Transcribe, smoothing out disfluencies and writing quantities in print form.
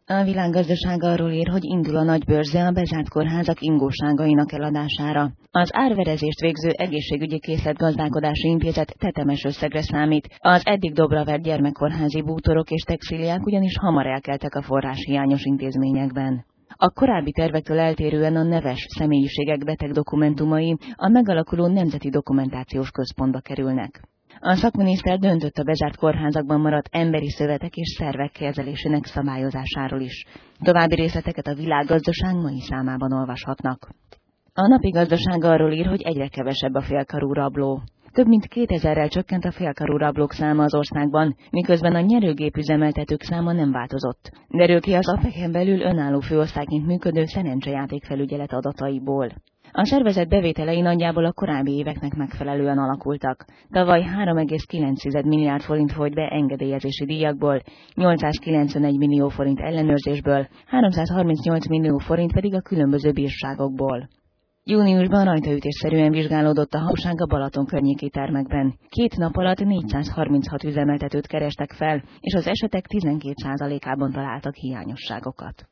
A Világgazdaság arról ír, hogy indul a nagy bőrze a bezárt kórházak ingóságainak eladására. Az árverezést végző egészségügyi készletgazdálkodási intézet tetemes összegre számít. Az eddig dobra vert gyermekkórházi bútorok és textíliák ugyanis hamar elkeltek a forráshiányos intézményekben. A korábbi tervektől eltérően a neves személyiségek beteg dokumentumai a megalakuló Nemzeti Dokumentációs Központba kerülnek. A szakminiszter döntött a bezárt kórházakban maradt emberi szövetek és szervek kezelésének szabályozásáról is. További részleteket a Világgazdaság mai számában olvashatnak. A Napi Gazdaság arról ír, hogy egyre kevesebb a félkarú rabló. Több mint 2000-rel csökkent a félkarú rablók száma az országban, miközben a nyerőgépüzemeltetők száma nem változott. Derül ki az APEC-en belül önálló főosztályként működő szerencsejátékfelügyelet adataiból. A szervezet bevételei nagyjából a korábbi éveknek megfelelően alakultak. Tavaly 3,9 milliárd forint folyt be engedélyezési díjakból, 891 millió forint ellenőrzésből, 338 millió forint pedig a különböző bírságokból. Júniusban rajtaütésszerűen vizsgálódott a hatóság a Balaton környéki termekben. 2 nap alatt 436 üzemeltetőt kerestek fel, és az esetek 12%-ában találtak hiányosságokat.